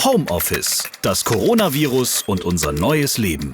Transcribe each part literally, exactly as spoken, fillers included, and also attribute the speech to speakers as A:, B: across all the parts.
A: Homeoffice, das Coronavirus und unser neues Leben.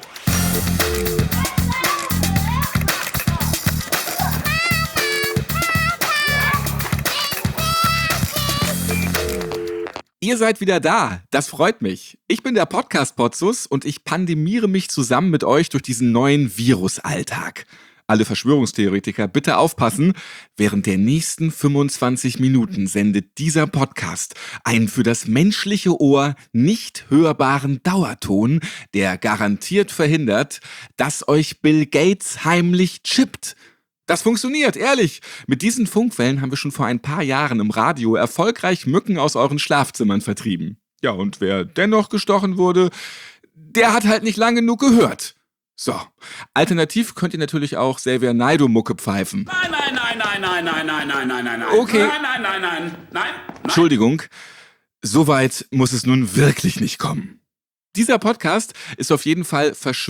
B: Ihr seid wieder da, das freut mich. Ich bin der Podcast-Potzus und ich pandemiere mich zusammen mit euch durch diesen neuen Virusalltag. Alle Verschwörungstheoretiker, bitte aufpassen. Während der nächsten fünfundzwanzig Minuten sendet dieser Podcast einen für das menschliche Ohr nicht hörbaren Dauerton, der garantiert verhindert, dass euch Bill Gates heimlich chippt. Das funktioniert, ehrlich. Mit diesen Funkwellen haben wir schon vor ein paar Jahren im Radio erfolgreich Mücken aus euren Schlafzimmern vertrieben. Ja, und wer dennoch gestochen wurde, der hat halt nicht lang genug gehört. So, alternativ könnt ihr natürlich auch Xavier Naidoo-Mucke pfeifen.
C: Nein, nein, nein, nein, nein, nein, nein, nein, nein, nein, nein.
B: Okay.
C: Nein, nein, nein, nein, nein, nein.
B: Entschuldigung, so weit muss es nun wirklich nicht kommen. Dieser Podcast ist auf jeden Fall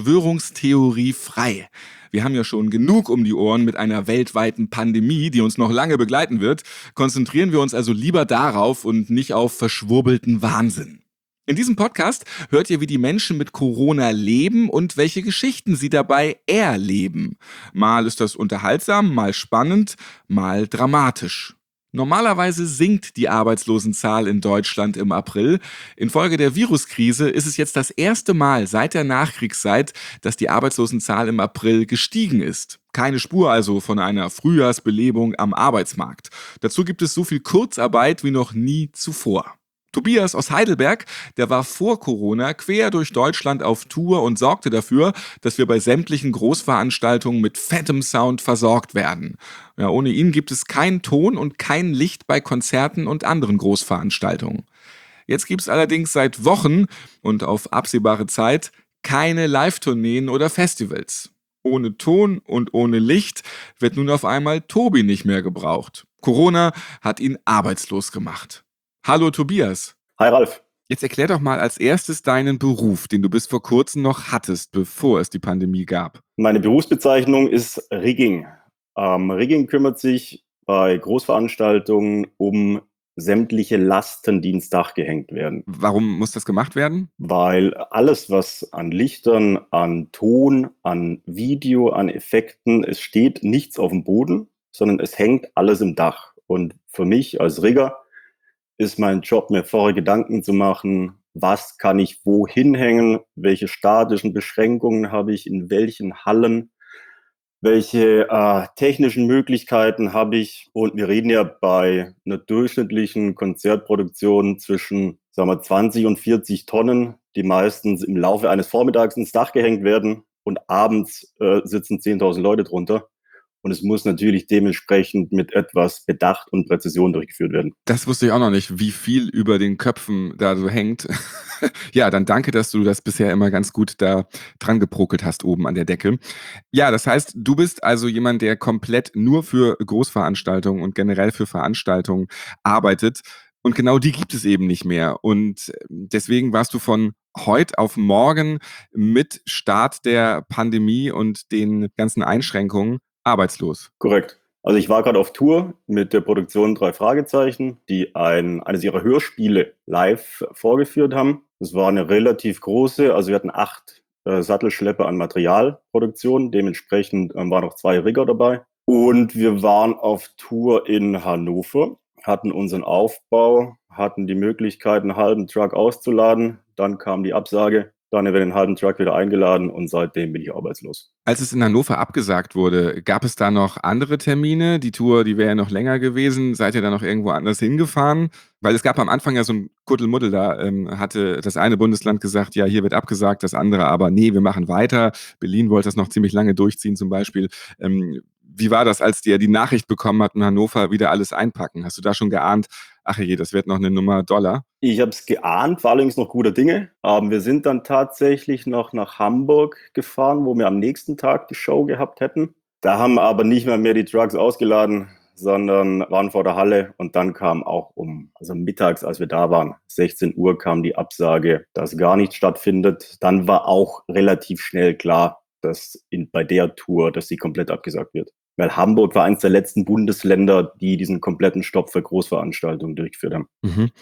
B: verschwörungstheoriefrei. Wir haben ja schon genug um die Ohren mit einer weltweiten Pandemie, die uns noch lange begleiten wird. Konzentrieren wir uns also lieber darauf und nicht auf verschwurbelten Wahnsinn. In diesem Podcast hört ihr, wie die Menschen mit Corona leben und welche Geschichten sie dabei erleben. Mal ist das unterhaltsam, mal spannend, mal dramatisch. Normalerweise sinkt die Arbeitslosenzahl in Deutschland im April. Infolge der Viruskrise ist es jetzt das erste Mal seit der Nachkriegszeit, dass die Arbeitslosenzahl im April gestiegen ist. Keine Spur also von einer Frühjahrsbelebung am Arbeitsmarkt. Dazu gibt es so viel Kurzarbeit wie noch nie zuvor. Tobias aus Heidelberg, der war vor Corona quer durch Deutschland auf Tour und sorgte dafür, dass wir bei sämtlichen Großveranstaltungen mit fettem Sound versorgt werden. Ja, ohne ihn gibt es keinen Ton und kein Licht bei Konzerten und anderen Großveranstaltungen. Jetzt gibt es allerdings seit Wochen und auf absehbare Zeit keine Live-Tourneen oder Festivals. Ohne Ton und ohne Licht wird nun auf einmal Tobi nicht mehr gebraucht. Corona hat ihn arbeitslos gemacht. Hallo Tobias.
D: Hi Ralf.
B: Jetzt erklär doch mal als erstes deinen Beruf, den du bis vor kurzem noch hattest, bevor es die Pandemie gab.
D: Meine Berufsbezeichnung ist Rigging. Ähm, Rigging kümmert sich bei Großveranstaltungen um sämtliche Lasten, die ins Dach gehängt werden.
B: Warum muss das gemacht werden?
D: Weil alles, was an Lichtern, an Ton, an Video, an Effekten, es steht nichts auf dem Boden, sondern es hängt alles im Dach. Und für mich als Rigger ist mein Job, mir vorher Gedanken zu machen, was kann ich wo hinhängen, welche statischen Beschränkungen habe ich, in welchen Hallen, welche äh, technischen Möglichkeiten habe ich. Und wir reden ja bei einer durchschnittlichen Konzertproduktion zwischen, sagen wir, zwanzig und vierzig Tonnen, die meistens im Laufe eines Vormittags ins Dach gehängt werden und abends äh, sitzen zehntausend Leute drunter. Und es muss natürlich dementsprechend mit etwas Bedacht und Präzision durchgeführt werden.
B: Das wusste ich auch noch nicht, wie viel über den Köpfen da so hängt. Ja, dann danke, dass du das bisher immer ganz gut da dran geprokelt hast oben an der Decke. Ja, das heißt, du bist also jemand, der komplett nur für Großveranstaltungen und generell für Veranstaltungen arbeitet. Und genau die gibt es eben nicht mehr. Und deswegen warst du von heute auf morgen mit Start der Pandemie und den ganzen Einschränkungen arbeitslos.
D: Korrekt. Also ich war gerade auf Tour mit der Produktion Drei Fragezeichen, die ein, eines ihrer Hörspiele live vorgeführt haben. Das war eine relativ große, also wir hatten acht äh, Sattelschlepper an Materialproduktion. Dementsprechend ähm, waren noch zwei Rigger dabei. Und wir waren auf Tour in Hannover, hatten unseren Aufbau, hatten die Möglichkeit, einen halben Truck auszuladen. Dann kam die Absage. Dann wird den halben Truck wieder eingeladen und seitdem bin ich arbeitslos.
B: Als es in Hannover abgesagt wurde, gab es da noch andere Termine? Die Tour, die wäre ja noch länger gewesen. Seid ihr da noch irgendwo anders hingefahren? Weil es gab am Anfang ja so ein Kuddelmuddel, da ähm, hatte das eine Bundesland gesagt, ja, hier wird abgesagt, das andere aber, nee, wir machen weiter. Berlin wollte das noch ziemlich lange durchziehen zum Beispiel. Ähm, wie war das, als ihr die Nachricht bekommen habt, in Hannover wieder alles einpacken? Hast du da schon geahnt, ach je, das wird noch eine Nummer Dollar?
D: Ich habe es geahnt, war allerdings noch guter Dinge. Aber wir sind dann tatsächlich noch nach Hamburg gefahren, wo wir am nächsten Tag die Show gehabt hätten. Da haben wir aber nicht mehr, mehr die Trucks ausgeladen, sondern waren vor der Halle. Und dann kam auch um, also mittags, als wir da waren, sechzehn Uhr kam die Absage, dass gar nichts stattfindet. Dann war auch relativ schnell klar, dass in, bei der Tour, dass sie komplett abgesagt wird. Weil Hamburg war eines der letzten Bundesländer, die diesen kompletten Stopp für Großveranstaltungen durchgeführt haben.
B: Mhm.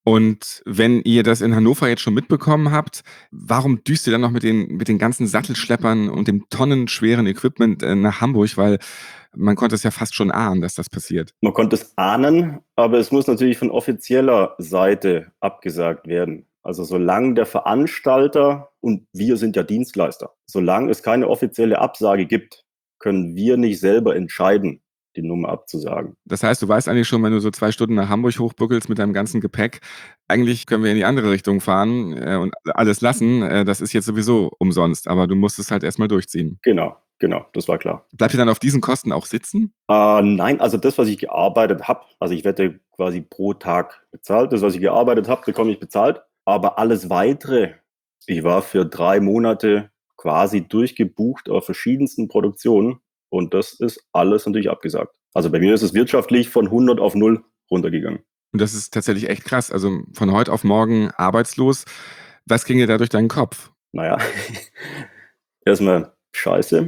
B: Und wenn ihr das in Hannover jetzt schon mitbekommen habt, warum düst ihr dann noch mit den, mit den ganzen Sattelschleppern und dem tonnenschweren Equipment äh, nach Hamburg? Weil man konnte es ja fast schon ahnen, dass das passiert.
D: Man konnte es ahnen, aber es muss natürlich von offizieller Seite abgesagt werden. Also solange der Veranstalter, und wir sind ja Dienstleister, solange es keine offizielle Absage gibt, können wir nicht selber entscheiden, die Nummer abzusagen.
B: Das heißt, du weißt eigentlich schon, wenn du so zwei Stunden nach Hamburg hochbuckelst mit deinem ganzen Gepäck, eigentlich können wir in die andere Richtung fahren äh, und alles lassen. Äh, das ist jetzt sowieso umsonst, aber du musst es halt erstmal durchziehen.
D: Genau, genau, das war klar.
B: Bleibt ihr dann auf diesen Kosten auch sitzen?
D: Äh, nein, also das, was ich gearbeitet habe, also ich werde quasi pro Tag bezahlt. Das, was ich gearbeitet habe, bekomme ich bezahlt. Aber alles Weitere, ich war für drei Monate quasi durchgebucht auf verschiedensten Produktionen und das ist alles natürlich abgesagt. Also bei mir ist es wirtschaftlich von hundert auf null runtergegangen.
B: Und das ist tatsächlich echt krass. Also von heute auf morgen arbeitslos. Was ging dir da durch deinen Kopf?
D: Naja, erstmal scheiße.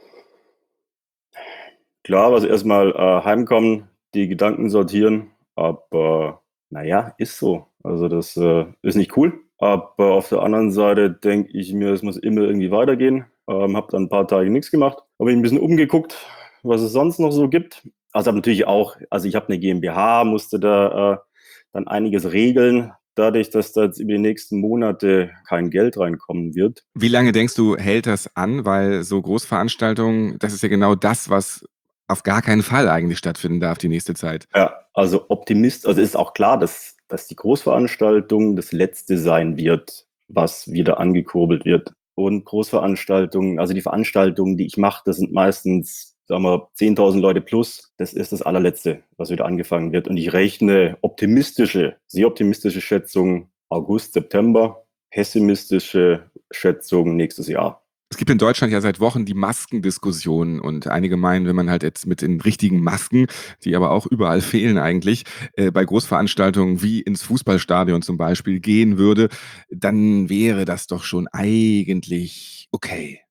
D: Klar, also erstmal äh, heimkommen, die Gedanken sortieren, aber naja, ist so. Also das äh, ist nicht cool. Aber auf der anderen Seite denke ich mir, es muss immer irgendwie weitergehen. Ähm, habe dann ein paar Tage nichts gemacht. Habe mich ein bisschen umgeguckt, was es sonst noch so gibt. Also habe natürlich auch, also ich habe eine GmbH, musste da äh, dann einiges regeln, dadurch, dass da jetzt über die nächsten Monate kein Geld reinkommen wird.
B: Wie lange denkst du, hält das an? Weil so Großveranstaltungen, das ist ja genau das, was auf gar keinen Fall eigentlich stattfinden darf die nächste Zeit.
D: Ja, also Optimist, also ist auch klar, dass, dass die Großveranstaltung das Letzte sein wird, was wieder angekurbelt wird. Und Großveranstaltungen, also die Veranstaltungen, die ich mache, das sind meistens, sagen wir, zehntausend Leute plus. Das ist das allerletzte, was wieder angefangen wird. Und ich rechne optimistische, sehr optimistische Schätzungen August, September, pessimistische Schätzungen nächstes Jahr.
B: Es gibt in Deutschland ja seit Wochen die Maskendiskussion und einige meinen, wenn man halt jetzt mit den richtigen Masken, die aber auch überall fehlen eigentlich, äh, bei Großveranstaltungen wie ins Fußballstadion zum Beispiel gehen würde, dann wäre das doch schon eigentlich okay.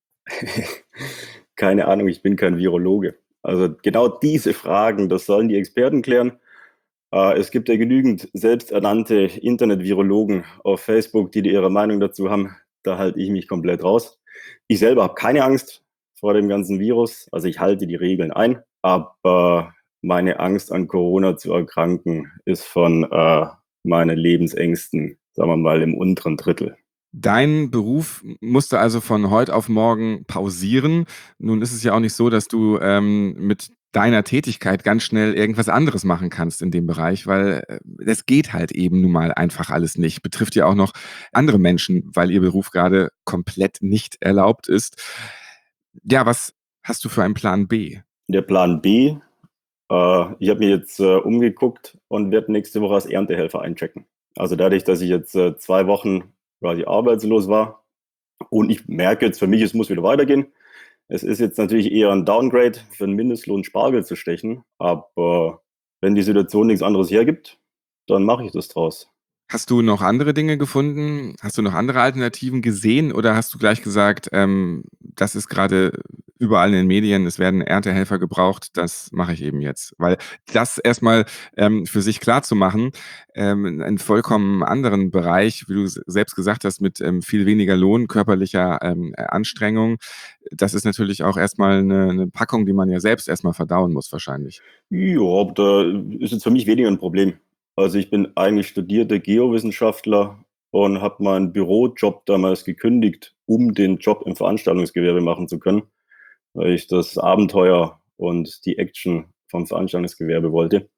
D: Keine Ahnung, ich bin kein Virologe. Also genau diese Fragen, das sollen die Experten klären. Äh, es gibt ja genügend selbsternannte Internet-Virologen auf Facebook, die, die ihre Meinung dazu haben. Da halte ich mich komplett raus. Ich selber habe keine Angst vor dem ganzen Virus. Also ich halte die Regeln ein. Aber meine Angst an Corona zu erkranken ist von äh, meinen Lebensängsten, sagen wir mal, im unteren Drittel.
B: Dein Beruf musste also von heute auf morgen pausieren. Nun ist es ja auch nicht so, dass du ähm, mit deiner Tätigkeit ganz schnell irgendwas anderes machen kannst in dem Bereich, weil äh, das geht halt eben nun mal einfach alles nicht. Betrifft ja auch noch andere Menschen, weil ihr Beruf gerade komplett nicht erlaubt ist. Ja, was hast du für einen Plan B?
D: Der Plan B, äh, ich habe mich jetzt äh, umgeguckt und werde nächste Woche als Erntehelfer einchecken. Also dadurch, dass ich jetzt äh, zwei Wochen quasi arbeitslos war und ich merke jetzt für mich, es muss wieder weitergehen. Es ist jetzt natürlich eher ein Downgrade, für einen Mindestlohn Spargel zu stechen, aber wenn die Situation nichts anderes hergibt, dann mache ich das draus.
B: Hast du noch andere Dinge gefunden? Hast du noch andere Alternativen gesehen oder hast du gleich gesagt, ähm, das ist gerade überall in den Medien, es werden Erntehelfer gebraucht, das mache ich eben jetzt? Weil das erstmal ähm, für sich klar zu machen, ähm, in einem vollkommen anderen Bereich, wie du s- selbst gesagt hast, mit ähm, viel weniger Lohn, körperlicher ähm, Anstrengung, das ist natürlich auch erstmal eine, eine Packung, die man ja selbst erstmal verdauen muss wahrscheinlich.
D: Ja, aber da ist jetzt für mich weniger ein Problem. Also ich bin eigentlich studierter Geowissenschaftler und habe meinen Bürojob damals gekündigt, um den Job im Veranstaltungsgewerbe machen zu können, weil ich das Abenteuer und die Action vom Veranstaltungsgewerbe wollte.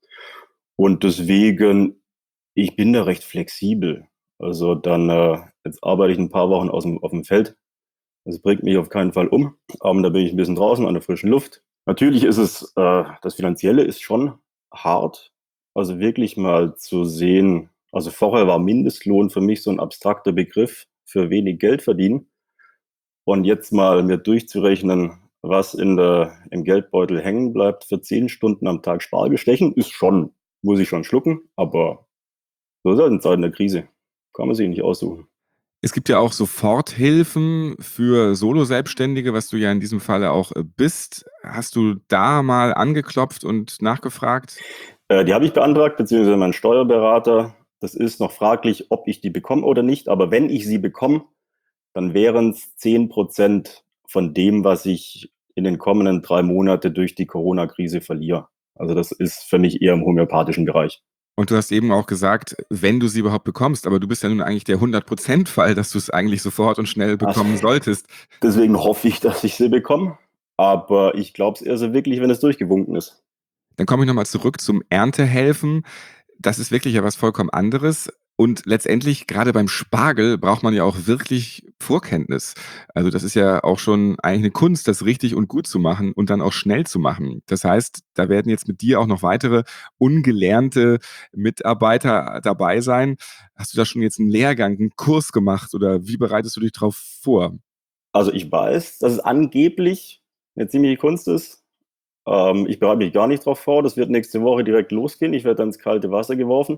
D: Und deswegen, ich bin da recht flexibel. Also dann, äh, jetzt arbeite ich ein paar Wochen aus dem, auf dem Feld. Das bringt mich auf keinen Fall um. Aber da bin ich ein bisschen draußen an der frischen Luft. Natürlich ist es, äh, das Finanzielle ist schon hart. Also wirklich mal zu sehen, also vorher war Mindestlohn für mich so ein abstrakter Begriff für wenig Geld verdienen. Und jetzt mal mir durchzurechnen, was in der, im Geldbeutel hängen bleibt für zehn Stunden am Tag Spargel stechen, ist schon, muss ich schon schlucken. Aber so ist halt in Zeiten der Krise. Kann man sich nicht aussuchen.
B: Es gibt ja auch Soforthilfen für Solo-Selbstständige, was du ja in diesem Falle auch äh, bist. Hast du da mal angeklopft und nachgefragt?
D: Äh, die habe ich beantragt, beziehungsweise mein Steuerberater. Das ist noch fraglich, ob ich die bekomme oder nicht. Aber wenn ich sie bekomme, dann wären es zehn Prozent von dem, was ich in den kommenden drei Monaten durch die Corona-Krise verliere. Also das ist für mich eher im homöopathischen Bereich.
B: Und du hast eben auch gesagt, wenn du sie überhaupt bekommst, aber du bist ja nun eigentlich der hundert-Prozent-Fall, dass du es eigentlich sofort und schnell bekommen
D: Also,
B: solltest.
D: deswegen hoffe ich, dass ich sie bekomme. Aber ich glaube es eher so wirklich, wenn es durchgewunken ist.
B: Dann komme ich nochmal zurück zum Erntehelfen. Das ist wirklich ja was vollkommen anderes. Und letztendlich, gerade beim Spargel, braucht man ja auch wirklich Vorkenntnis. Also das ist ja auch schon eigentlich eine Kunst, das richtig und gut zu machen und dann auch schnell zu machen. Das heißt, da werden jetzt mit dir auch noch weitere ungelernte Mitarbeiter dabei sein. Hast du da schon jetzt einen Lehrgang, einen Kurs gemacht oder wie bereitest du dich darauf vor?
D: Also ich weiß, dass es angeblich eine ziemliche Kunst ist. Ähm, ich bereite mich gar nicht darauf vor. Das wird nächste Woche direkt losgehen. Ich werde dann ins kalte Wasser geworfen.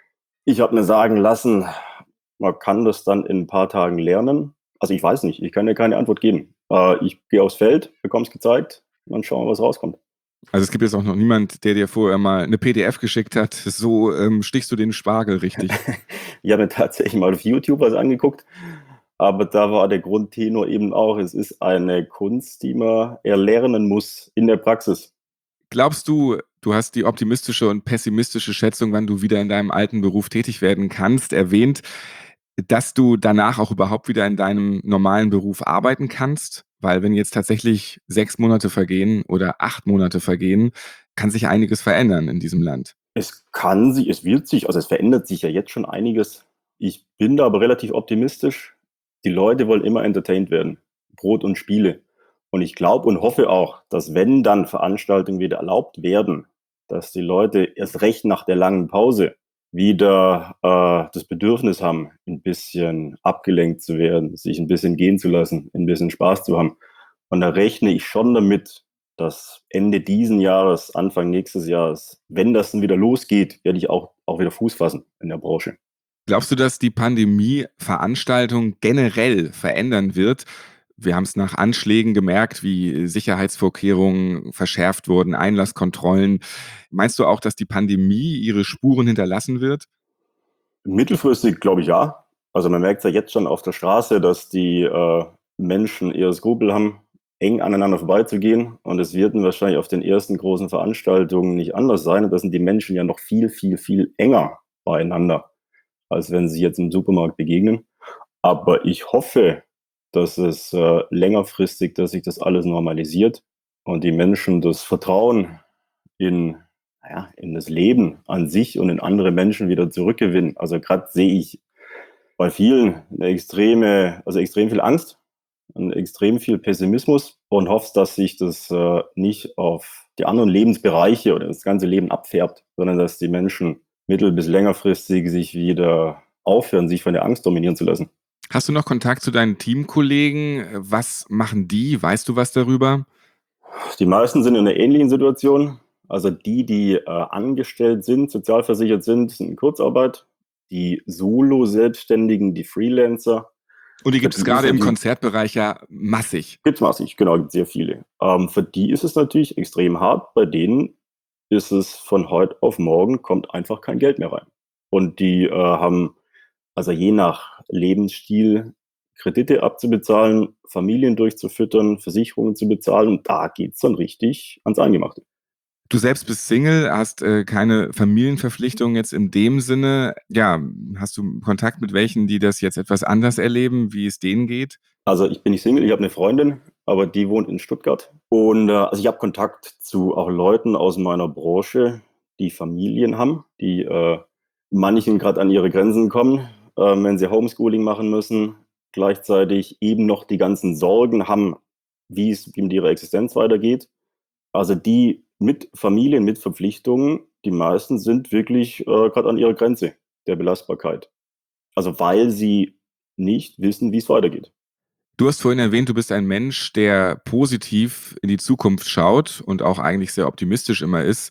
D: Ich habe mir sagen lassen, man kann das dann in ein paar Tagen lernen. Also ich weiß nicht, ich kann dir keine Antwort geben. Äh, ich gehe aufs Feld, bekomme es gezeigt und dann schauen wir, was rauskommt.
B: Also es gibt jetzt auch noch niemand, der dir vorher mal eine P D F geschickt hat. So ähm, stichst du den Spargel richtig.
D: Ich habe mir tatsächlich mal auf YouTube was angeguckt, aber da war der Grundtenor eben auch, es ist eine Kunst, die man erlernen muss in der Praxis.
B: Glaubst du, du hast die optimistische und pessimistische Schätzung, wann du wieder in deinem alten Beruf tätig werden kannst, erwähnt, dass du danach auch überhaupt wieder in deinem normalen Beruf arbeiten kannst? Weil wenn jetzt tatsächlich sechs Monate vergehen oder acht Monate vergehen, kann sich einiges verändern in diesem Land.
D: Es kann sich, es wird sich, also es verändert sich ja jetzt schon einiges. Ich bin da aber relativ optimistisch. Die Leute wollen immer entertained werden. Brot und Spiele. Und ich glaube und hoffe auch, dass wenn dann Veranstaltungen wieder erlaubt werden, dass die Leute erst recht nach der langen Pause wieder äh, das Bedürfnis haben, ein bisschen abgelenkt zu werden, sich ein bisschen gehen zu lassen, ein bisschen Spaß zu haben. Und da rechne ich schon damit, dass Ende diesen Jahres, Anfang nächstes Jahres, wenn das dann wieder losgeht, werde ich auch, auch wieder Fuß fassen in der Branche.
B: Glaubst du, dass die Pandemie Veranstaltungen generell verändern wird? Wir haben es nach Anschlägen gemerkt, wie Sicherheitsvorkehrungen verschärft wurden, Einlasskontrollen. Meinst du auch, dass die Pandemie ihre Spuren hinterlassen wird?
D: Mittelfristig glaube ich ja. Also man merkt ja jetzt schon auf der Straße, dass die äh, Menschen eher Skrupel haben, eng aneinander vorbeizugehen. Und es wird wahrscheinlich auf den ersten großen Veranstaltungen nicht anders sein. Und da sind die Menschen ja noch viel, viel, viel enger beieinander, als wenn sie jetzt im Supermarkt begegnen. Aber ich hoffe, dass es äh, längerfristig, dass sich das alles normalisiert und die Menschen das Vertrauen in, naja, in das Leben an sich und in andere Menschen wieder zurückgewinnen. Also gerade sehe ich bei vielen eine extreme, also extrem viel Angst und extrem viel Pessimismus und hoffe, dass sich das äh, nicht auf die anderen Lebensbereiche oder das ganze Leben abfärbt, sondern dass die Menschen mittel- bis längerfristig sich wieder aufhören, sich von der Angst dominieren zu lassen.
B: Hast du noch Kontakt zu deinen Teamkollegen? Was machen die? Weißt du was darüber?
D: Die meisten sind in einer ähnlichen Situation. Also die, die äh, angestellt sind, sozialversichert sind, sind in Kurzarbeit. Die Solo-Selbstständigen, die Freelancer,
B: Und die gibt es
D: für die ist
B: gerade im
D: natürlich-
B: Konzertbereich ja massig.
D: gibt's massig, genau, gibt sehr viele. Ähm, für die ist es natürlich extrem hart. Bei denen ist es von heute auf morgen kommt einfach kein Geld mehr rein. Und die äh, haben, also je nach Lebensstil, Kredite abzubezahlen, Familien durchzufüttern, Versicherungen zu bezahlen. Und da geht's dann richtig ans Eingemachte.
B: Du selbst bist Single, hast äh, keine Familienverpflichtung jetzt in dem Sinne. Ja, hast du Kontakt mit welchen, die das jetzt etwas anders erleben, wie es denen geht?
D: Also ich bin nicht Single, ich habe eine Freundin, aber die wohnt in Stuttgart. Und äh, also ich habe Kontakt zu auch Leuten aus meiner Branche, die Familien haben, die äh, manchen gerade an ihre Grenzen kommen, äh, wenn sie Homeschooling machen müssen, gleichzeitig eben noch die ganzen Sorgen haben, wie es wie mit ihrer Existenz weitergeht. Also die mit Familien, mit Verpflichtungen, die meisten sind wirklich äh, gerade an ihrer Grenze der Belastbarkeit. Also weil sie nicht wissen, wie es weitergeht.
B: Du hast vorhin erwähnt, du bist ein Mensch, der positiv in die Zukunft schaut und auch eigentlich sehr optimistisch immer ist.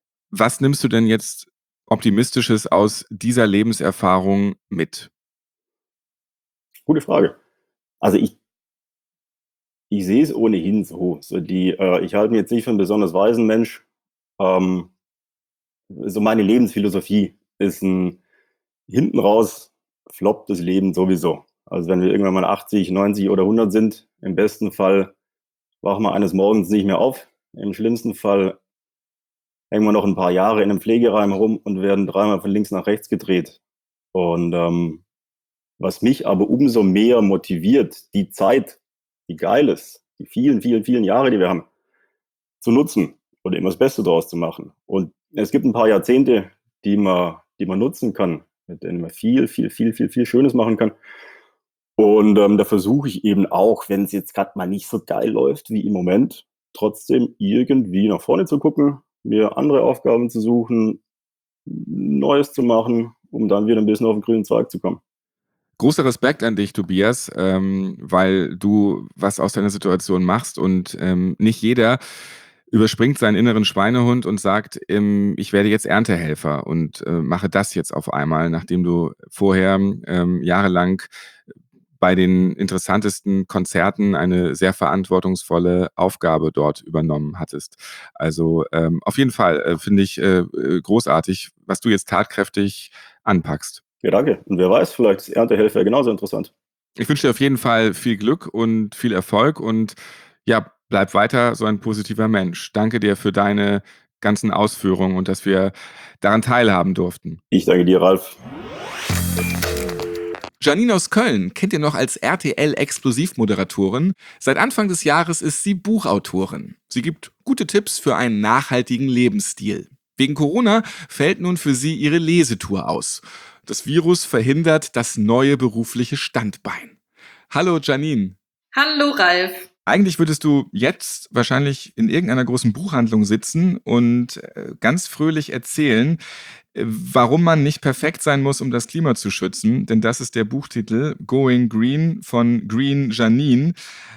B: Was nimmst du denn jetzt Optimistisches aus dieser Lebenserfahrung mit?
D: Gute Frage. Also ich ich sehe es ohnehin so. So die, äh, ich halte mich jetzt nicht für einen besonders weisen Mensch. Ähm, so meine Lebensphilosophie ist ein hinten raus floppt das Leben sowieso. Also wenn wir irgendwann mal achtzig, neunzig oder hundert sind, im besten Fall wachen wir eines Morgens nicht mehr auf. Im schlimmsten Fall hängen wir noch ein paar Jahre in einem Pflegeheim rum und werden dreimal von links nach rechts gedreht. Und ähm, was mich aber umso mehr motiviert, die Zeit, die geil ist, die vielen, vielen, vielen Jahre, die wir haben, zu nutzen und immer das Beste draus zu machen. Und es gibt ein paar Jahrzehnte, die man, die man nutzen kann, mit denen man viel, viel, viel, viel, viel Schönes machen kann. Und ähm, da versuche ich eben auch, wenn es jetzt gerade mal nicht so geil läuft wie im Moment, trotzdem irgendwie nach vorne zu gucken, mir andere Aufgaben zu suchen, Neues zu machen, um dann wieder ein bisschen auf den grünen Zweig zu kommen.
B: Großer Respekt an dich, Tobias, ähm, weil du was aus deiner Situation machst und ähm, nicht jeder überspringt seinen inneren Schweinehund und sagt, ähm, ich werde jetzt Erntehelfer und äh, mache das jetzt auf einmal, nachdem du vorher ähm, jahrelang bei den interessantesten Konzerten eine sehr verantwortungsvolle Aufgabe dort übernommen hattest. Also ähm, auf jeden Fall äh, finde ich äh, großartig, was du jetzt tatkräftig anpackst.
D: Ja, danke. Und wer weiß, vielleicht ist Erntehelfer genauso interessant.
B: Ich wünsche dir auf jeden Fall viel Glück und viel Erfolg und ja, bleib weiter so ein positiver Mensch. Danke dir für deine ganzen Ausführungen und dass wir daran teilhaben durften.
D: Ich danke dir, Ralf.
B: Janine aus Köln kennt ihr noch als R T L-Explosivmoderatorin. Seit Anfang des Jahres ist sie Buchautorin. Sie gibt gute Tipps für einen nachhaltigen Lebensstil. Wegen Corona fällt nun für sie ihre Lesetour aus. Das Virus verhindert das neue berufliche Standbein. Hallo Janine.
E: Hallo Ralf.
B: Eigentlich würdest du jetzt wahrscheinlich in irgendeiner großen Buchhandlung sitzen und ganz fröhlich erzählen, warum man nicht perfekt sein muss, um das Klima zu schützen. Denn das ist der Buchtitel Going Green von Green Janine.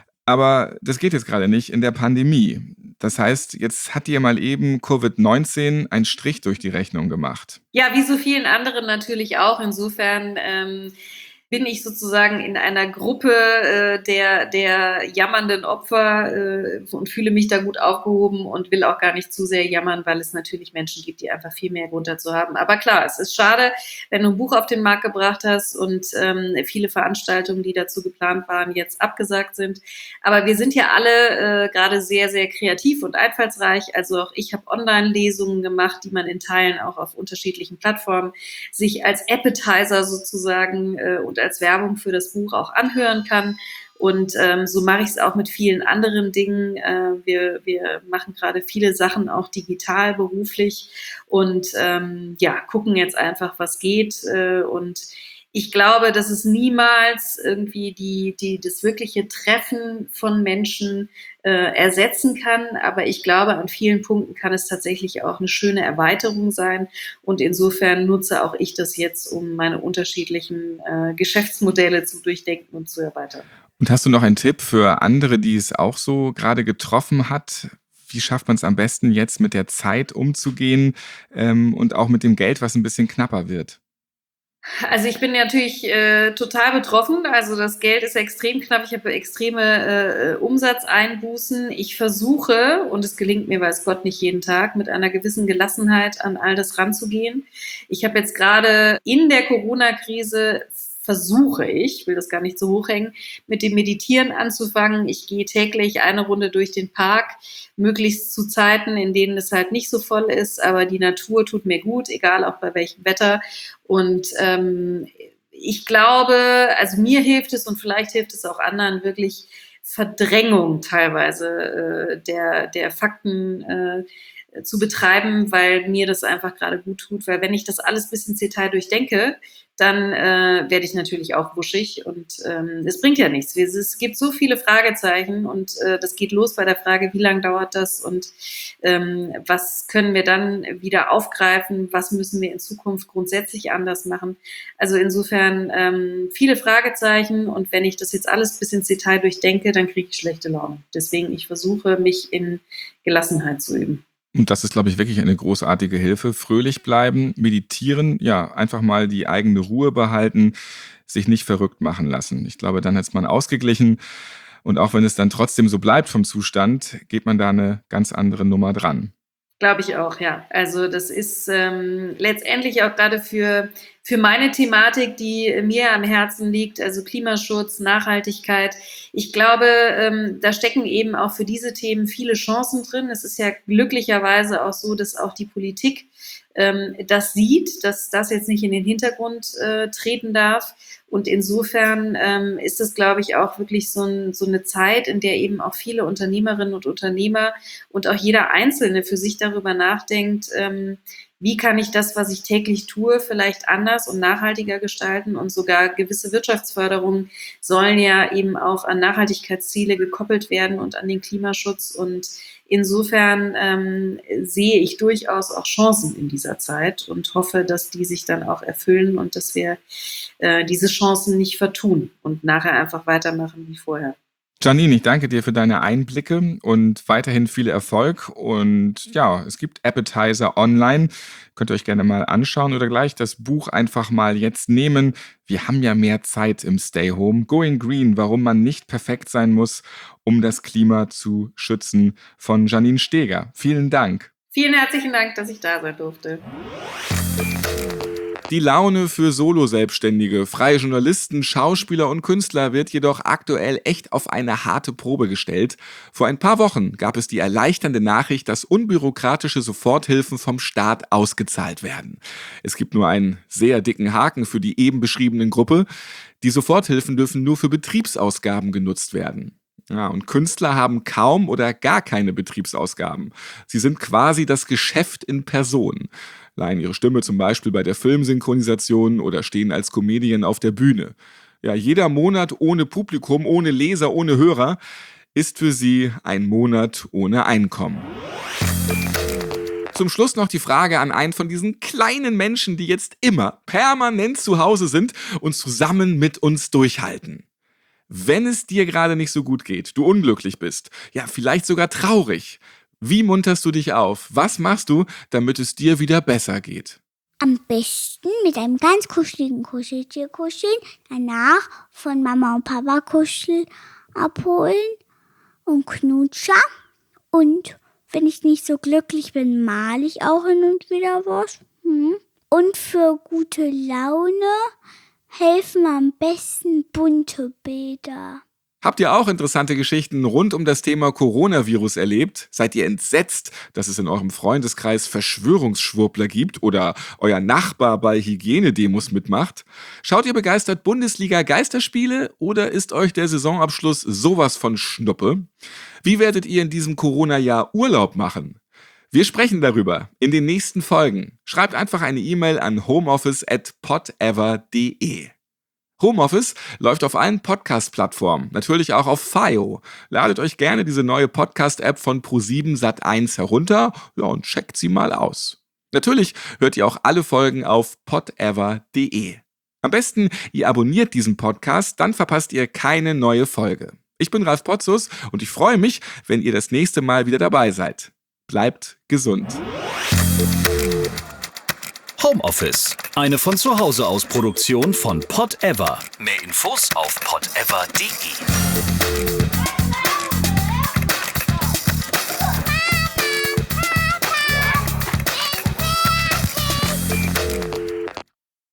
B: Aber das geht jetzt gerade nicht in der Pandemie. Das heißt, jetzt hat dir mal eben Covid neunzehn einen Strich durch die Rechnung gemacht.
E: Ja, wie so vielen anderen natürlich auch. Insofern ähm, bin ich sozusagen in einer Gruppe äh, der, der jammernden Opfer äh, und fühle mich da gut aufgehoben und will auch gar nicht zu sehr jammern, weil es natürlich Menschen gibt, die einfach viel mehr Grund dazu haben. Aber klar, es ist schade, wenn du ein Buch auf den Markt gebracht hast und ähm, viele Veranstaltungen, die dazu geplant waren, jetzt abgesagt sind. Aber wir sind ja alle äh, gerade sehr, sehr kreativ und einfallsreich. Also auch ich habe Online-Lesungen gemacht, die man in Teilen auch auf unterschiedlichen Plattformen sich als Appetizer sozusagen äh, und als Werbung für das Buch auch anhören kann. Und ähm, so mache ich es auch mit vielen anderen Dingen. Äh, wir, wir machen gerade viele Sachen auch digital, beruflich und ähm, ja, gucken jetzt einfach, was geht. Äh, und ich glaube, dass es niemals irgendwie die, die, das wirkliche Treffen von Menschen äh, ersetzen kann. Aber ich glaube, an vielen Punkten kann es tatsächlich auch eine schöne Erweiterung sein. Und insofern nutze auch ich das jetzt, um meine unterschiedlichen äh, Geschäftsmodelle zu durchdenken und zu erweitern.
B: Und hast du noch einen Tipp für andere, die es auch so gerade getroffen hat? Wie schafft man es am besten jetzt mit der Zeit umzugehen ähm, und auch mit dem Geld, was ein bisschen knapper wird?
E: Also ich bin natürlich äh, total betroffen. Also das Geld ist extrem knapp. Ich habe extreme äh, Umsatzeinbußen. Ich versuche, und es gelingt mir, weiß Gott, nicht jeden Tag, mit einer gewissen Gelassenheit an all das ranzugehen. Ich habe jetzt gerade in der Corona-Krise versuche ich, will das gar nicht so hochhängen, mit dem Meditieren anzufangen. Ich gehe täglich eine Runde durch den Park, möglichst zu Zeiten, in denen es halt nicht so voll ist, aber die Natur tut mir gut, egal auch bei welchem Wetter. Und ähm, ich glaube, also mir hilft es und vielleicht hilft es auch anderen, wirklich Verdrängung teilweise äh, der, der Fakten äh, zu betreiben, weil mir das einfach gerade gut tut. Weil wenn ich das alles bis ins Detail durchdenke, dann äh, werde ich natürlich auch wuschig und ähm, es bringt ja nichts. Es gibt so viele Fragezeichen und äh, das geht los bei der Frage, wie lange dauert das und ähm, was können wir dann wieder aufgreifen, was müssen wir in Zukunft grundsätzlich anders machen. Also insofern ähm, viele Fragezeichen und wenn ich das jetzt alles bis ins Detail durchdenke, dann kriege ich schlechte Laune. Deswegen, ich versuche, mich in Gelassenheit zu üben.
B: Und das ist, glaube ich, wirklich eine großartige Hilfe. Fröhlich bleiben, meditieren, ja, einfach mal die eigene Ruhe behalten, sich nicht verrückt machen lassen. Ich glaube, dann ist man ausgeglichen und auch wenn es dann trotzdem so bleibt vom Zustand, geht man da eine ganz andere Nummer dran.
E: Glaube ich auch, ja. Also das ist ähm, letztendlich auch gerade für, für meine Thematik, die mir am Herzen liegt, also Klimaschutz, Nachhaltigkeit. Ich glaube, ähm, da stecken eben auch für diese Themen viele Chancen drin. Es ist ja glücklicherweise auch so, dass auch die Politik ähm, das sieht, dass das jetzt nicht in den Hintergrund äh, treten darf. Und insofern ähm, ist es, glaube ich, auch wirklich so, ein, so eine Zeit, in der eben auch viele Unternehmerinnen und Unternehmer und auch jeder Einzelne für sich darüber nachdenkt, ähm, wie kann ich das, was ich täglich tue, vielleicht anders und nachhaltiger gestalten, und sogar gewisse Wirtschaftsförderungen sollen ja eben auch an Nachhaltigkeitsziele gekoppelt werden und an den Klimaschutz, und insofern ähm, sehe ich durchaus auch Chancen in dieser Zeit und hoffe, dass die sich dann auch erfüllen und dass wir äh, diese Chancen nicht vertun und nachher einfach weitermachen wie vorher.
B: Janine, ich danke dir für deine Einblicke und weiterhin viel Erfolg. Und ja, es gibt Appetizer online. Könnt ihr euch gerne mal anschauen oder gleich das Buch einfach mal jetzt nehmen. Wir haben ja mehr Zeit im Stay Home. Going Green, warum man nicht perfekt sein muss, um das Klima zu schützen, von Janine Steger. Vielen Dank.
E: Vielen herzlichen Dank, dass ich da sein durfte.
B: Die Laune für Solo-Selbstständige, freie Journalisten, Schauspieler und Künstler wird jedoch aktuell echt auf eine harte Probe gestellt. Vor ein paar Wochen gab es die erleichternde Nachricht, dass unbürokratische Soforthilfen vom Staat ausgezahlt werden. Es gibt nur einen sehr dicken Haken für die eben beschriebenen Gruppe. Die Soforthilfen dürfen nur für Betriebsausgaben genutzt werden. Ja, und Künstler haben kaum oder gar keine Betriebsausgaben. Sie sind quasi das Geschäft in Person. Leihen ihre Stimme zum Beispiel bei der Filmsynchronisation oder stehen als Comedian auf der Bühne. Ja, jeder Monat ohne Publikum, ohne Leser, ohne Hörer ist für sie ein Monat ohne Einkommen. Zum Schluss noch die Frage an einen von diesen kleinen Menschen, die jetzt immer permanent zu Hause sind und zusammen mit uns durchhalten. Wenn es dir gerade nicht so gut geht, du unglücklich bist, ja, vielleicht sogar traurig, wie munterst du dich auf? Was machst du, damit es dir wieder besser geht?
F: Am besten mit einem ganz kuscheligen Kuscheltier kuscheln, danach von Mama und Papa Kuschel abholen und Knutscher. Und wenn ich nicht so glücklich bin, male ich auch hin und wieder was. Hm. Und für gute Laune helfen am besten bunte Bilder.
B: Habt ihr auch interessante Geschichten rund um das Thema Coronavirus erlebt? Seid ihr entsetzt, dass es in eurem Freundeskreis Verschwörungsschwurbler gibt oder euer Nachbar bei Hygienedemos mitmacht? Schaut ihr begeistert Bundesliga-Geisterspiele oder ist euch der Saisonabschluss sowas von Schnuppe? Wie werdet ihr in diesem Corona-Jahr Urlaub machen? Wir sprechen darüber in den nächsten Folgen. Schreibt einfach eine E-Mail an homeoffice at podever punkt de. Homeoffice läuft auf allen Podcast-Plattformen, natürlich auch auf Fio. Ladet euch gerne diese neue Podcast-App von ProSieben Sat eins herunter, ja, und checkt sie mal aus. Natürlich hört ihr auch alle Folgen auf podever punkt de. Am besten, ihr abonniert diesen Podcast, dann verpasst ihr keine neue Folge. Ich bin Ralf Potzus und ich freue mich, wenn ihr das nächste Mal wieder dabei seid. Bleibt gesund.
A: Homeoffice, eine von zu Hause aus Produktion von Podever. Mehr Infos auf podever punkt de.